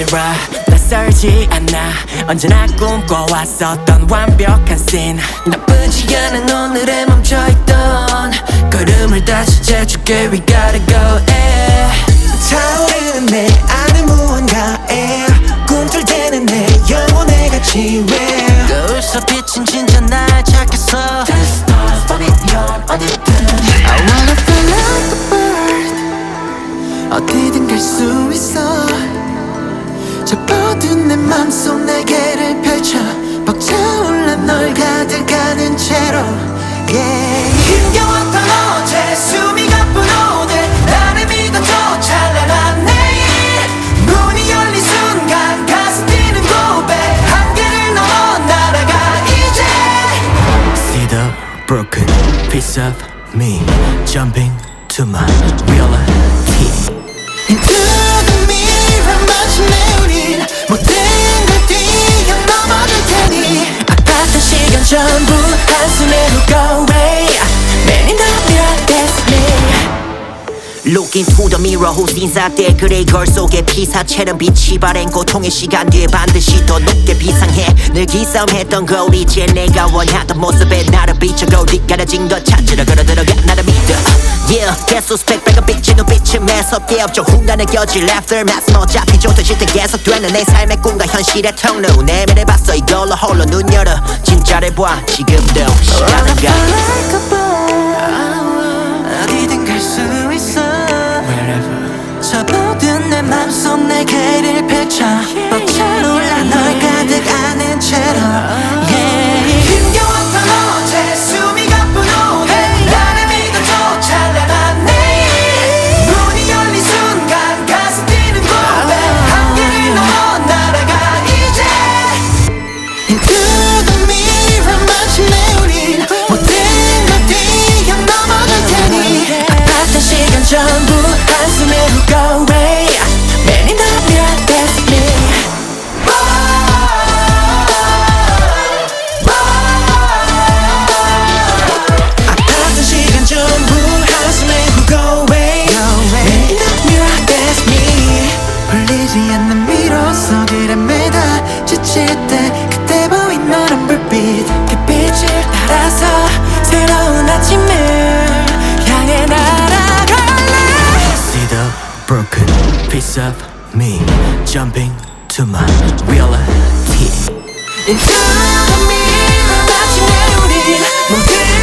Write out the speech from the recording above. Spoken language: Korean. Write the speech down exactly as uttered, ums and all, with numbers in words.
mirror 낯설지 않아 언제나 꿈꿔왔었던 완벽한 씬 나쁘지 않은 오늘에 멈춰있던 걸음을 다시 재줄게 We gotta go yeah. 타오르는 내 안에 무언가에 꿈틀대는 내 영혼의 가치 where 거울서 비친 진짜 날 찾겠어 The stars 버리면 어디든 I wanna fly like a bird 어디든 갈 수 있어 접어든 내 맘속 날개를 펼쳐 벅차올라 널 가득하는 채로 yeah. 힘겨웠던 어제 숨이 가쁜 오늘 나를 믿어줘 찬란한 내일 문이 열린 순간 가슴 뛰는 고백 한계를 넘어 날아가 이제 See the broken piece of me jumping to my reality Into the mirror 마침내 우린 모든 걸 뛰어넘어줄 테니 아팠던 시간 전부 한숨에 훅 away Man in the mirror that's me Looking to the mirror whose 인사대 그레이 걸 속에 피사체는 빛이 바랜 고통의 시간 뒤에 반드시 더 높게 비상해 늘 기싸움했던 거울 이제 내가 원하던 모습에 나를 비춰 뒷가라진 것 찾으러 걸어들어가 나를 믿어 Yeah 계속 스펙백은 빛이 눈빛은 매섭게 없죠 훈간의 겨질 Aftermath 뭐 잡히 좋듯이 때 계속되는 내 삶의 꿈과 현실의 통로 내면을 봤어 이걸로 홀로 눈 열어 진짜를 봐 지금도 시간은 가 어디든 갈 수 있어 접어든 내 맘속 날개를 펼쳐 벅차올라 널 가득 안은 채로 yeah. 힘겨웠던 어제 숨이 가쁜 오늘 나를 믿어줘 찬란한 내일 문이 열린 순간 가슴 뛰는 고백 한계를 넘어 날아가 이제 Into the mirror 마침내 우린 모든 걸 뛰어넘어줄 테니 아팠던 시간 전부 한숨에 훅 away Man in the mirror that's me 아팠던 시간 전부 한숨에 훅 away Man in the mirror that's me 풀리지 않는 미로 속에 매다 지칠 때 그때 보인 너란 불빛 그 빛을 따라서 새로운 아침을 향해 날아갈래 See the broken piece of me jumping to my reality Into the mirror 마침내 우린 모든